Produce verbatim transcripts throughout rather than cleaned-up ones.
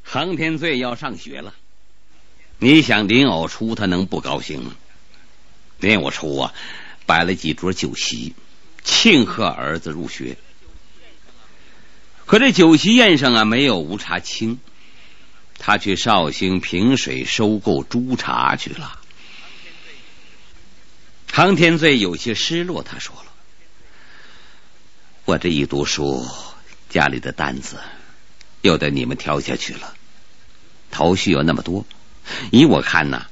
航天罪要上学了，你想林偶初他能不高兴吗？林偶初啊，摆了几桌酒席，庆贺儿子入学。可这酒席宴上啊，没有吴茶清，他去绍兴平水收购朱茶去了。航天罪有些失落，他说了：“我这一读书，家里的担子又得你们挑下去了，头绪有那么多，依我看呐，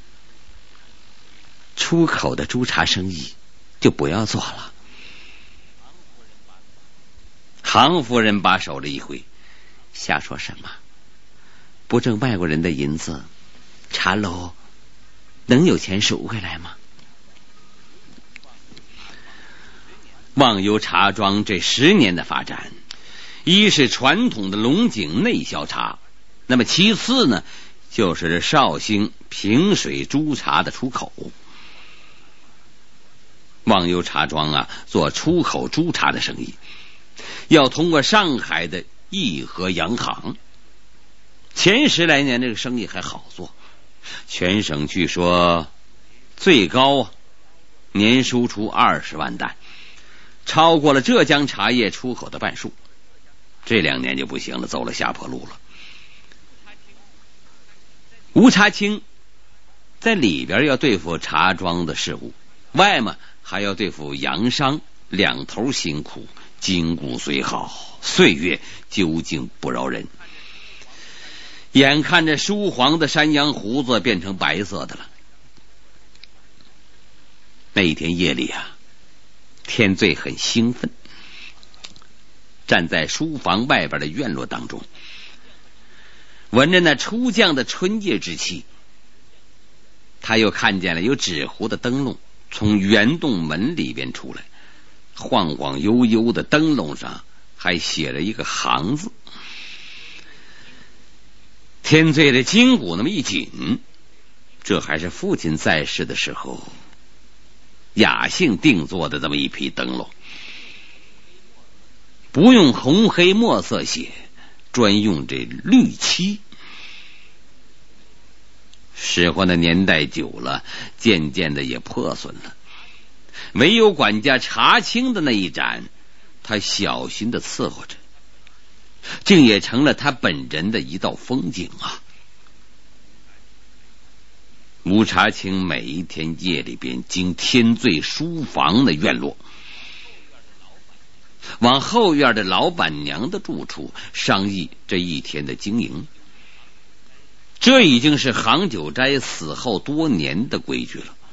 出口的朱茶生意就不要做了。”杭夫人把手了一挥：“瞎说什么？不挣外国人的银子，茶楼能有钱赎回来吗？”忘忧茶庄这十年的发展，一是传统的龙井内销茶，那么其次呢，就是绍兴平水朱茶的出口。忘忧茶庄啊，做出口朱茶的生意，要通过上海的义和洋行。前十来年这个生意还好做，全省据说最高年输出二十万担，超过了浙江茶叶出口的半数。这两年就不行了，走了下坡路了。吴茶清在里边要对付茶庄的事务，外嘛还要对付洋商，两头辛苦，筋骨虽好，岁月究竟不饶人。眼看着疏黄的山羊胡子变成白色的了。那一天夜里啊，天罪很兴奋，站在书房外边的院落当中，闻着那初降的春夜之气，他又看见了有纸糊的灯笼从圆洞门里边出来，晃晃悠悠的灯笼上还写了一个行字。天罪的筋骨那么一紧，这还是父亲在世的时候雅兴定做的这么一批灯笼，不用红黑墨色写，专用这绿漆。使唤的年代久了，渐渐的也破损了，唯有管家查清的那一盏，他小心的伺候着，竟也成了他本人的一道风景啊。吴茶清每一天夜里边经天罪书房的院落，往后院的老板娘的住处商议这一天的经营。这已经是杭九斋死后多年的规矩了。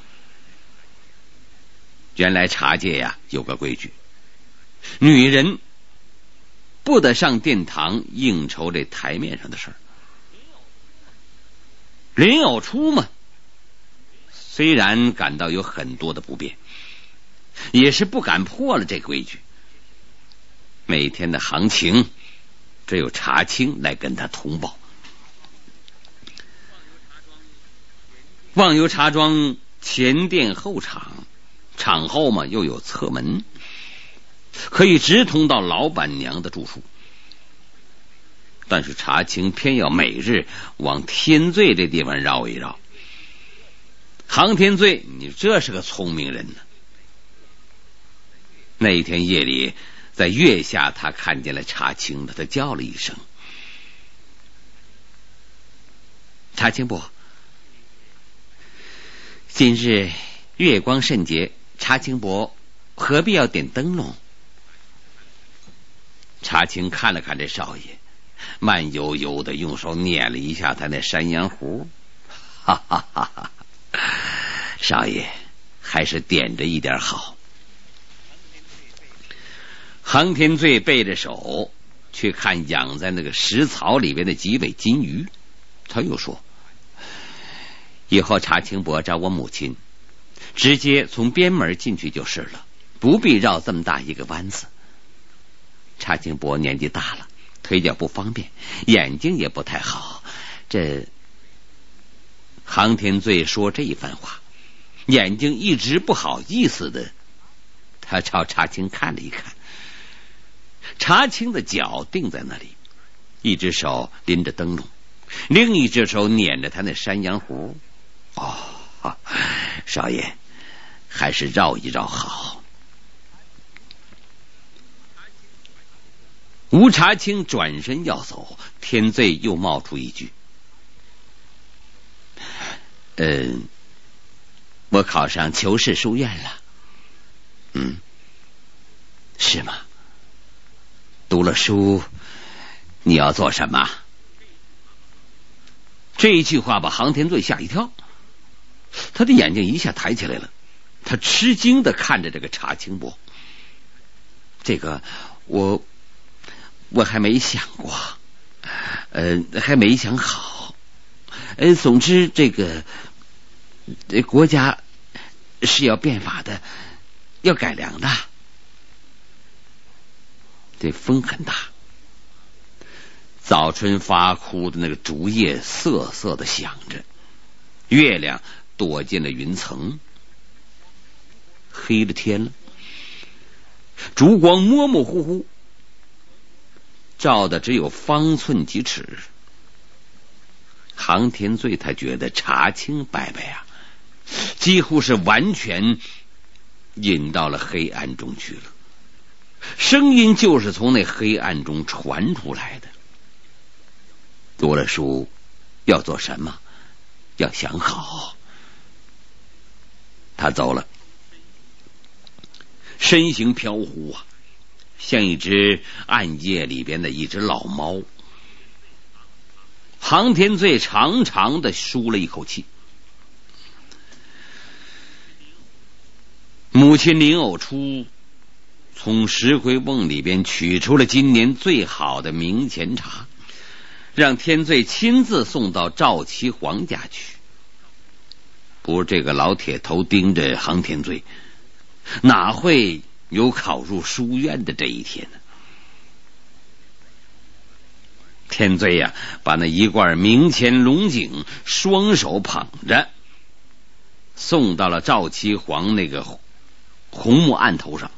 原来茶界呀有个规矩，女人不得上殿堂应酬这台面上的事儿。林偶初嘛，虽然感到有很多的不便，也是不敢破了这规矩。每天的行情只有茶清来跟他通报。忘忧茶庄前店后场，场后嘛又有侧门，可以直通到老板娘的住处。但是茶清偏要每日往天罪这地方绕一绕。航天罪，你这是个聪明人呢。那一天夜里，在月下他看见了茶清的，他叫了一声：“茶清伯，今日月光甚洁，茶清伯何必要点灯笼？”茶清看了看这少爷，慢悠悠的用手捻了一下他那山羊胡，哈哈哈哈！少爷还是点着一点好。航天罪背着手去看养在那个石槽里边的几尾金鱼，他又说：“以后茶清伯找我母亲，直接从边门进去就是了，不必绕这么大一个弯子。茶清伯年纪大了，腿脚不方便，眼睛也不太好。”这航天罪说这一番话，眼睛一直不好意思的，他朝茶清看了一看。茶清的脚定在那里，一只手拎着灯笼， 另一只手捻着他那山羊胡。哦，少爷，还是绕一绕好。吴茶清转身要走，天罪又冒出一句：“嗯，我考上求是书院了。”“嗯，是吗？读了书，你要做什么？”这一句话把杭天罪吓一跳，他的眼睛一下抬起来了，他吃惊的看着这个查清伯。这个我我还没想过，呃，还没想好。呃，总之这个这国家是要变法的，要改良的。这风很大，早春发枯的那个竹叶瑟瑟的响着，月亮躲进了云层，黑了天了，烛光模模糊糊，照的只有方寸几尺。杭天罪他觉得查清伯伯啊，几乎是完全引到了黑暗中去了，声音就是从那黑暗中传出来的。读了书要做什么，要想好。他走了，身形飘忽啊，像一只暗夜里边的一只老猫。杭天罪长长的舒了一口气。母亲林藕初从石灰瓮里边取出了今年最好的明前茶，让天罪亲自送到赵齐皇家去。不是这个老铁头盯着杭天罪，哪会有考入书院的这一天呢？天罪呀、啊，把那一罐明前龙井双手捧着，送到了赵齐皇那个红木案头上。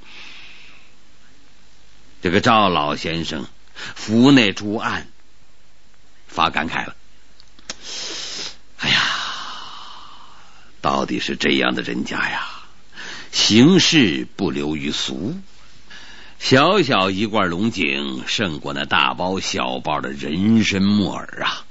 这个赵老先生扶那朱案，发感慨了：“哎呀，到底是这样的人家呀，行事不流于俗。小小一罐龙井，胜过那大包小包的人参木耳啊！”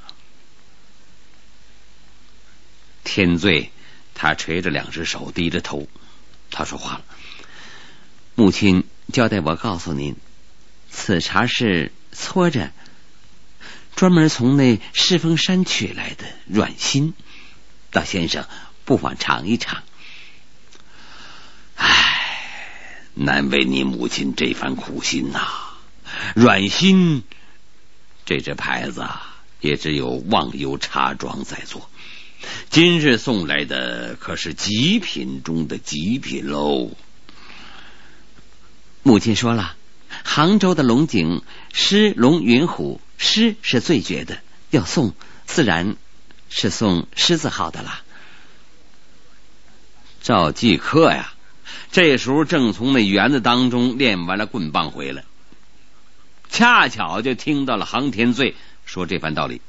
天罪他垂着两只手，低着头，他说话了：“母亲交代我告诉您，此茶是搓着专门从那赤峰山取来的软心，老先生不妨尝一尝。”唉，难为你母亲这番苦心呐、啊！软心这只牌子也只有忘忧茶庄在做，今日送来的可是极品中的极品喽。母亲说了，杭州的龙井狮龙云虎，狮是最绝的，要送自然是送狮子号的啦。赵继科呀，这时候正从那园子当中练完了棍棒回来，恰巧就听到了杭天罪说这番道理。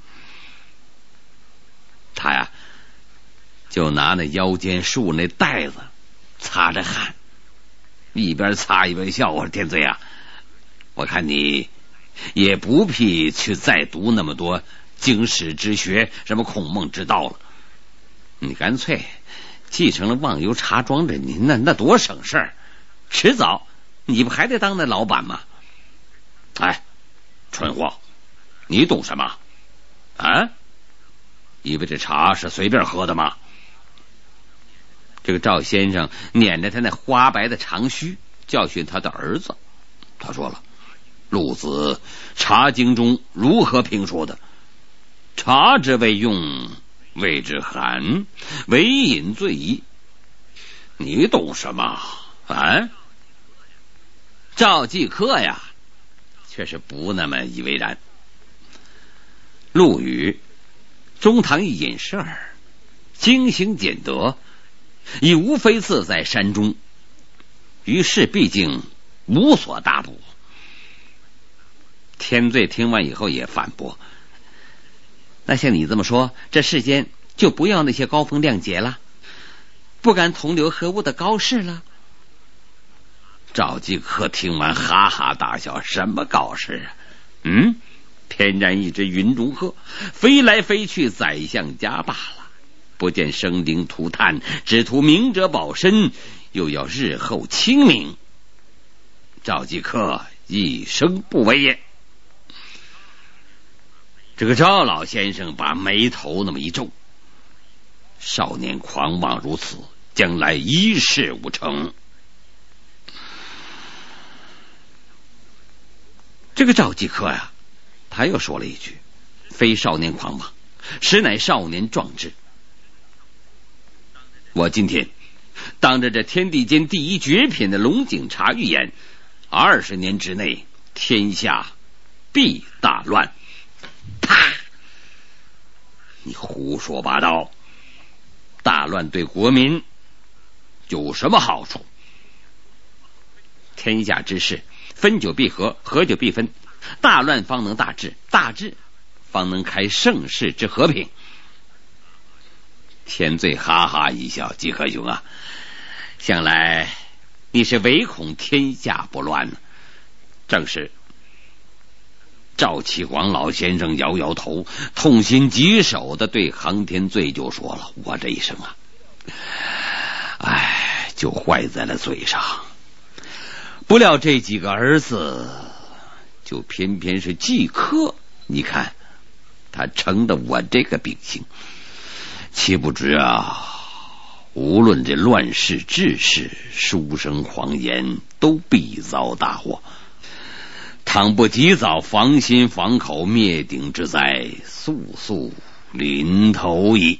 他呀就拿那腰间束那带子擦着汗，一边擦一边笑：“我说天罪啊，我看你也不必去再读那么多经史之学，什么孔孟之道了，你干脆继承了忘忧茶庄的，你那那多省事儿，迟早你不还得当那老板吗？”哎，春货，你懂什么啊？以为这茶是随便喝的吗？这个赵先生捻着他那花白的长须，教训他的儿子。他说了：“陆子茶经中如何评说的？茶之为用，谓之寒，为饮最宜。你懂什么啊？”赵继科呀，却是不那么以为然。陆羽中堂一隐士儿，精行俭德，已无非自在山中，于是毕竟无所大补。天罪听完以后也反驳：“ 那像你这么说，这世间就不要那些高风亮节了，不敢同流合污的高士了。 赵继科听完哈哈大笑，什么高士啊？嗯，天然一只云中鹤，飞来飞去，宰相家罢了，不见生灵涂炭，只图明哲保身，又要日后清明。赵继科一生不为也。这个赵老先生把眉头那么一皱，少年狂妄如此，将来一事无成。 这个赵继科呀，他又说了一句：非少年狂妄，实乃少年壮志。我今天当着这天地间第一绝品的龙井茶预言，二十年之内天下必大乱。啪！你胡说八道！大乱对国民有什么好处？天下之事，分久必合，合久必分，大乱方能大治，大治方能开盛世之和平。 天罪哈哈一笑：继科兄啊，想来你是唯恐天下不乱呢。正是。赵启煌老先生摇摇头，痛心疾首的对航天罪就说了：我这一生啊，哎，就坏在了嘴上。不料这几个儿子，就偏偏是继科，你看他成了我这个秉性，岂不知啊，无论这乱世治世，书生谎言，都必遭大祸。倘不及早防心防口，灭顶之灾速速临头矣。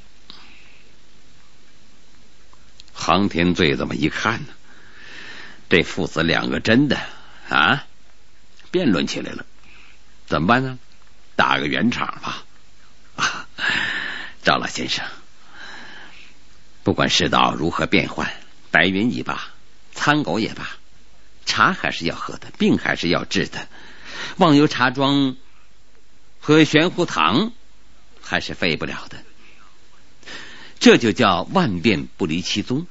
航天罪这么一看呢，这父子两个真的啊辩论起来了，怎么办呢？打个圆场吧。啊，赵老先生，不管世道如何变幻，白云也罢，苍狗也罢，茶还是要喝的，病还是要治的，忘忧茶庄和玄壶堂还是废不了的。这就叫万变不离其宗。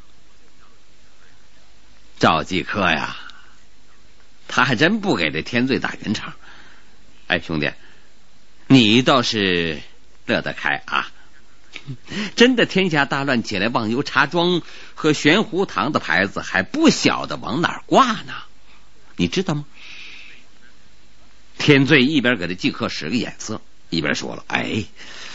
赵继科呀，他还真不给这天罪打圆场。哎，兄弟，你倒是乐得开啊！真的天下大乱起来，忘忧茶庄和玄壶堂的牌子还不晓得往哪儿挂呢，你知道吗？天罪一边给这继科使个眼色，一边说了：哎，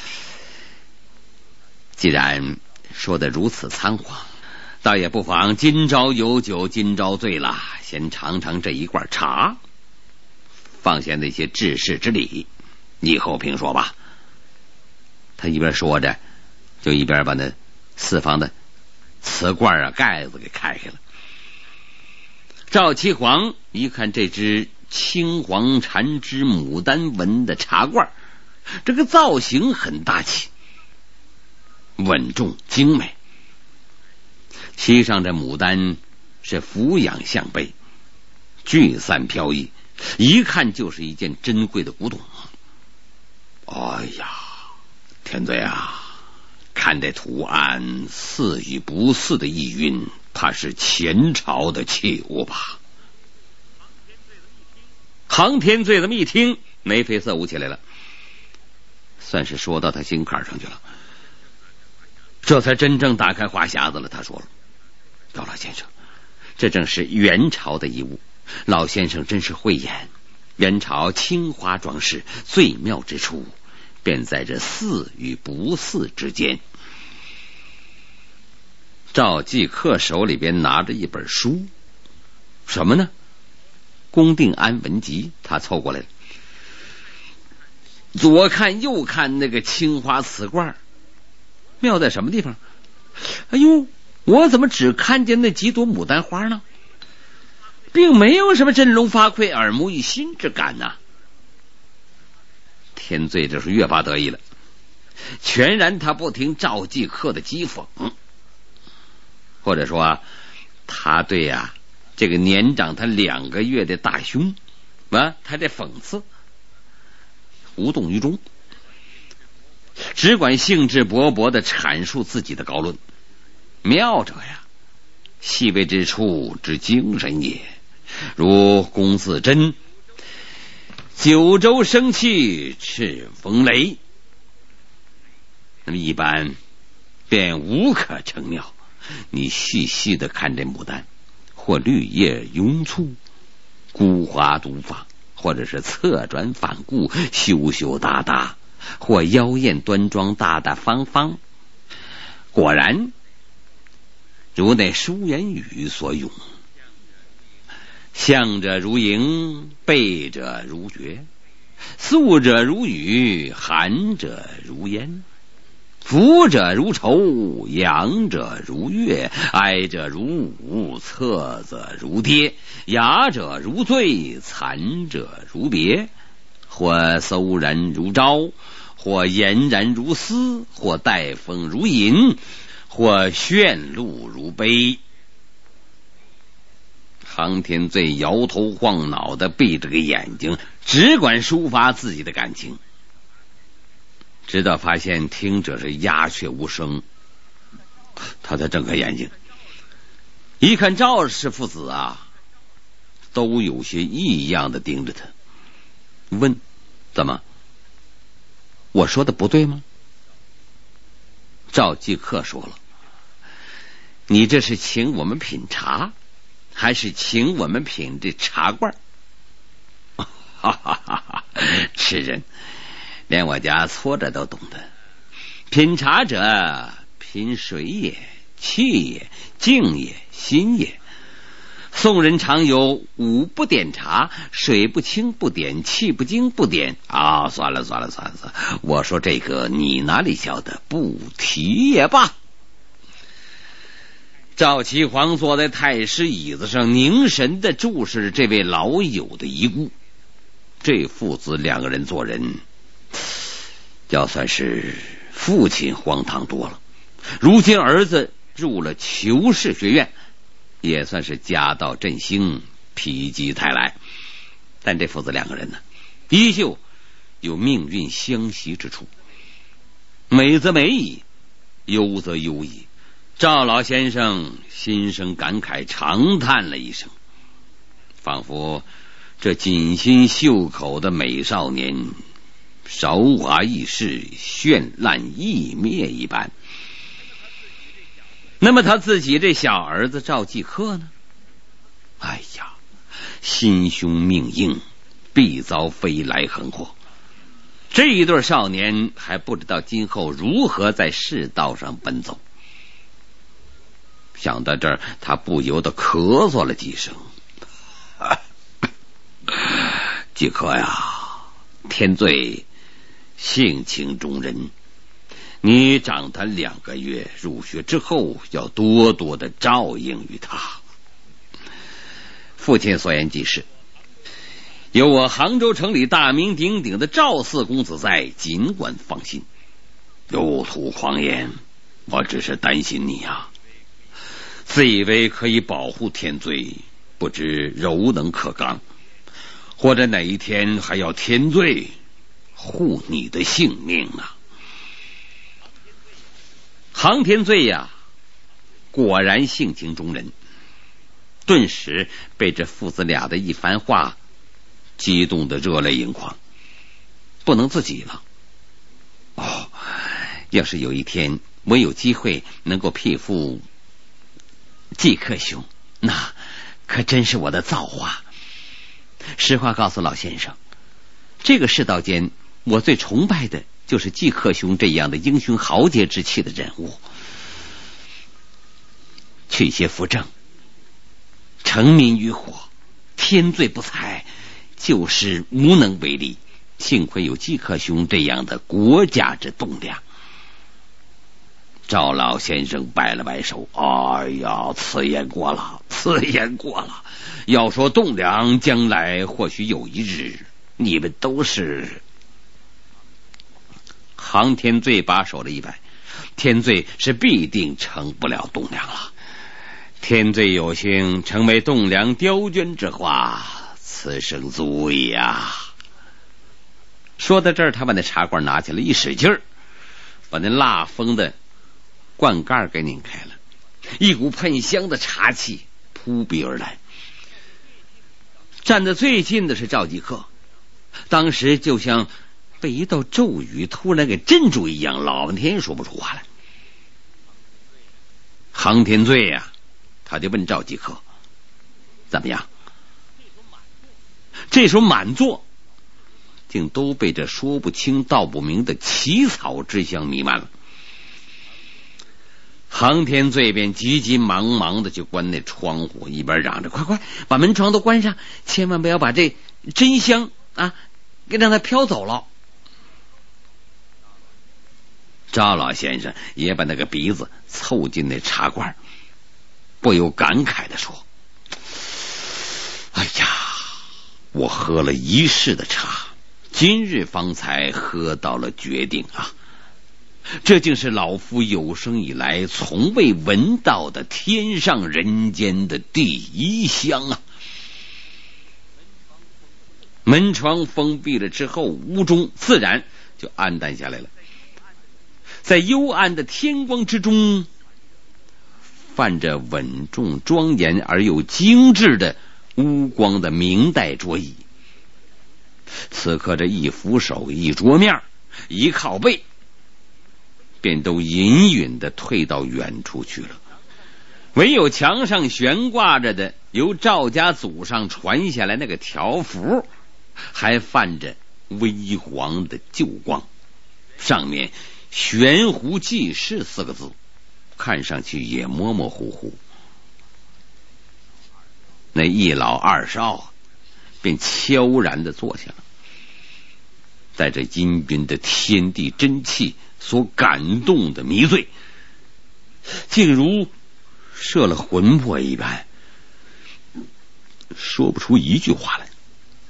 既然说得如此仓皇，倒也不妨今朝有酒今朝醉了，先尝尝这一罐茶，放下那些治世之礼，以后评说吧。他一边说着，就一边把那四方的瓷罐啊盖子给开开了。赵启煌一看这只青黄缠枝牡丹纹的茶罐，这个造型很大气，稳重精美，漆上这牡丹是俯仰象背，聚散飘逸，一看就是一件珍贵的古董。哎呀，天罪啊，看这图案似与不似的意蕴，怕是前朝的器物吧？航天罪这么一听，眉飞色舞起来了，算是说到他心坎上去了，这才真正打开话匣子了。他说了：赵老先生，这正是元朝的遗物，老先生真是慧眼，元朝青花装饰最妙之处便在这似与不似之间。赵继科手里边拿着一本书，什么呢？公定安文集。他凑过来了，左看右看那个青花瓷罐，妙在什么地方？哎呦，我怎么只看见那几朵牡丹花呢？并没有什么振聋发聩、耳目一新之感呐。天罪这是越发得意了，全然他不听赵继科的讥讽，或者说、啊、他对呀、啊、这个年长他两个月的大兄啊，他的讽刺无动于衷。 只管兴致勃勃地阐述自己的高论。妙者呀，细微之处之精神也，如龚自珍九州生气赤风雷，那么一般便无可成妙。你细细的看这牡丹，或绿叶拥簇，孤花独放，或者是侧转反顾，羞羞答答，或妖艳端庄，大大方方。果然如那书言语所咏，向者如迎，背者如绝，素者如雨，寒者如烟，福者如愁，阳者如月，哀者如舞，侧者如跌，雅者如醉，残者如别，或馊然如朝，或俨然如丝，或带风如银，或炫露如悲。航天罪摇头晃脑的闭着个眼睛，只管抒发自己的感情，直到发现听者是鸦雀无声，他才睁开眼睛，一看赵氏父子啊，都有些异样的盯着他，问：怎么，我说的不对吗？赵继克说了：你这是请我们品茶，还是请我们品这茶罐？哈哈哈哈！痴人，连我家搓着都懂得。品茶者，品水也，气也，静也，心也。宋人常有五不点茶，水不清不点，气不精不点。啊，算了算了算了算了，我说这个你哪里晓得，不提也罢。赵齐黄坐在太师椅子上，凝神的注视着这位老友的遗孤。这父子两个人做人，要算是父亲荒唐多了。如今儿子入了求是学院，也算是家道振兴，否极泰来。但这父子两个人呢，依旧有命运相袭之处，美则美矣，忧则忧矣。赵老先生心生感慨，长叹了一声，仿佛这锦心绣口的美少年韶华易逝，绚烂易灭一般。那么他自己这小儿子赵继克呢？哎呀，心胸命硬，必遭飞来横祸。这一对少年还不知道今后如何在世道上奔走。想到这儿，他不由得咳嗽了几声。继克呀，天罪性情中人，你长他两个月，入学之后要多多的照应于他。父亲所言极是，有我杭州城里大名鼎鼎的赵四公子在，尽管放心。有图狂言，我只是担心你呀，自以为可以保护天罪，不知柔能可刚，或者哪一天还要天罪护你的性命啊！航天罪呀，果然性情中人，顿时被这父子俩的一番话激动得热泪盈眶，不能自己了。哦，要是有一天我有机会能够匹夫继克兄，那可真是我的造化。实话告诉老先生，这个世道间我最崇拜的就是继克兄这样的英雄豪杰之气的人物。去邪扶正，成民于火，天罪不才，就是无能为力。幸亏有继克兄这样的国家之栋梁。赵老先生摆了摆手，哎呀，此言过了，此言过了。要说栋梁，将来或许有一日，你们都是。航天罪把手了一摆，天罪是必定成不了栋梁了。天罪有幸成为栋梁雕鸞之花，此生足矣呀。说到这儿，他把那茶罐拿起来一使劲儿， 把那蜡封的罐盖给拧开了，一股喷香的茶气扑鼻而来。站得最近的是赵继克，当时就像被一道咒语突然给镇住一样，老半天说不出话来。航天罪呀、啊，他就问赵继克怎么样？这时候满座竟都被这说不清道不明的奇草之香弥漫了。航天罪便急急忙忙的去关那窗户，一边嚷着快快把门窗都关上，千万不要把这真香啊给让它飘走了。赵老先生也把那个鼻子凑近那茶罐，不由感慨的说，哎呀，我喝了一世的茶，今日方才喝到了绝顶啊！这竟是老夫有生以来从未闻到的天上人间的第一香啊！门窗封闭了之后，屋中自然就暗淡下来了。在幽暗的天光之中，泛着稳重庄严而又精致的乌光的明代桌椅。此刻这一扶手一桌面一靠背，便都隐隐的退到远处去了。唯有墙上悬挂着的由赵家祖上传下来那个条幅，还泛着微黄的旧光，上面悬壶济世四个字，看上去也模模糊糊。那一老二少便悄然的坐下了，在这氤氲的天地真气所感动的迷醉，竟如摄了魂魄一般，说不出一句话来。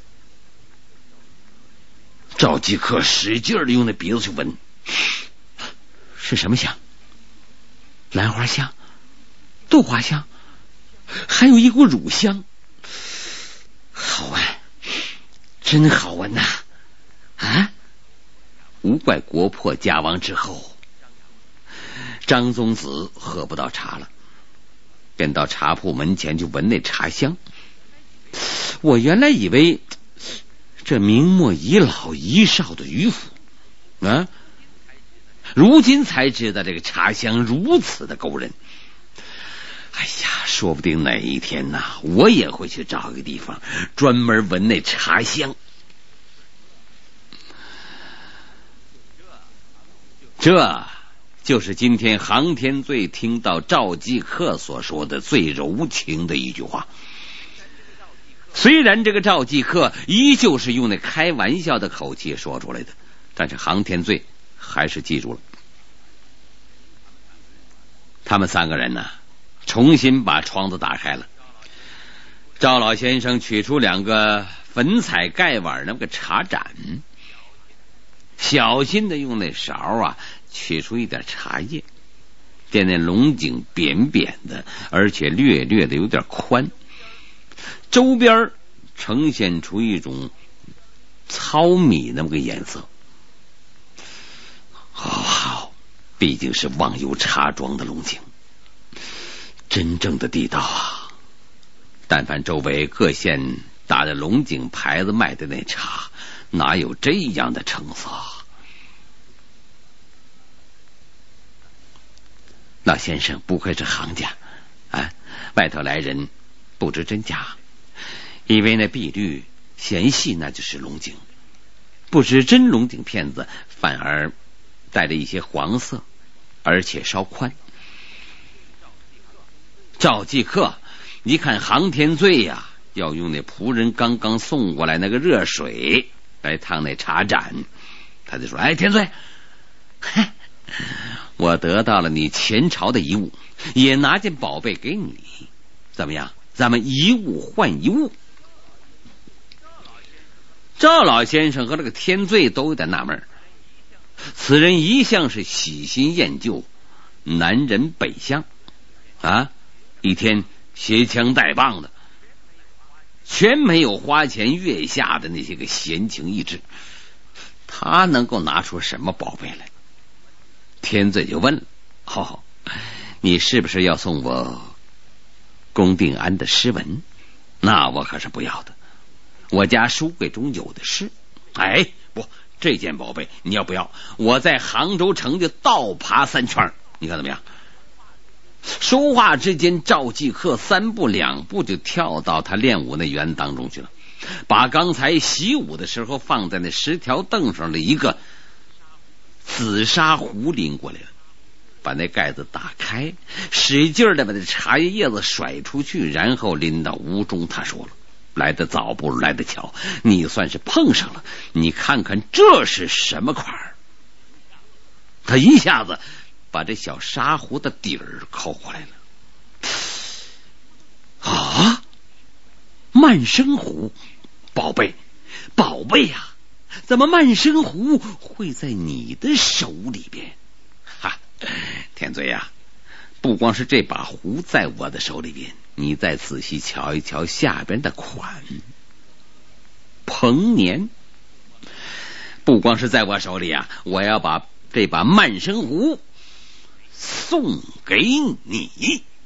赵继克使劲的用那鼻子去闻，是什么香？兰花香、豆花香，还有一股乳香，好闻，真好闻呐！啊，无怪国破家亡之后，张宗子喝不到茶了，便到茶铺门前去闻那茶香。我原来以为这明末遗老遗少的迂腐啊，如今才知道这个茶香如此的勾人。哎呀，说不定哪一天呐、啊，我也会去找一个地方专门闻那茶香。这就是今天航天罪听到赵继克所说的最柔情的一句话。虽然这个赵继克依旧是用那开玩笑的口气说出来的，但是航天罪还是记住了。他们三个人呢，重新把窗子打开了。赵老先生取出两个粉彩盖碗那个茶盏，小心的用那勺啊取出一点茶叶，见那龙井扁扁的，而且略略的有点宽，周边呈现出一种糙米那么个颜色。好好，毕竟是忘忧茶庄的龙井，真正的地道啊！但凡周围各县打着龙井牌子卖的那茶，哪有这样的成色？老先生不愧是行家啊！外头来人不知真假，以为那碧绿纤细那就是龙井，不知真龙井片子反而带着一些黄色，而且稍宽。赵继克一看航天罪呀、啊，要用那仆人刚刚送过来那个热水来烫那茶盏，他就说：“哎，天罪，我得到了你前朝的遗物，也拿件宝贝给你，怎么样？咱们一物换一物。”赵老先生和那个天罪都有点纳闷，此人一向是喜新厌旧，南人北向啊，一天携枪带棒的，全没有花前月下的那些个闲情逸致，他能够拿出什么宝贝来？ 天罪就问了：哦，你是不是要送我龚定安的诗文？那我可是不要的，我家书柜中有的是。哎，不，这件宝贝你要不要？我在杭州城就倒爬三圈，你看怎么样？说话之间，赵继克三步两步就跳到他练武那园当中去了，把刚才习武的时候放在那十条凳上的一个紫砂壶拎过来了，把那盖子打开，使劲的把那茶叶叶子甩出去，然后拎到屋中。他说了：来得早不如来得巧，你算是碰上了，你看看这是什么款儿？他一下子把这小砂壶的底儿抠过来了。啊，慢生壶，宝贝，宝贝呀、啊，怎么慢生壶会在你的手里边？哈，天罪呀、啊，不光是这把壶在我的手里边，你再仔细瞧一瞧下边的款，彭年，不光是在我手里啊，我要把这把慢生壶送给你。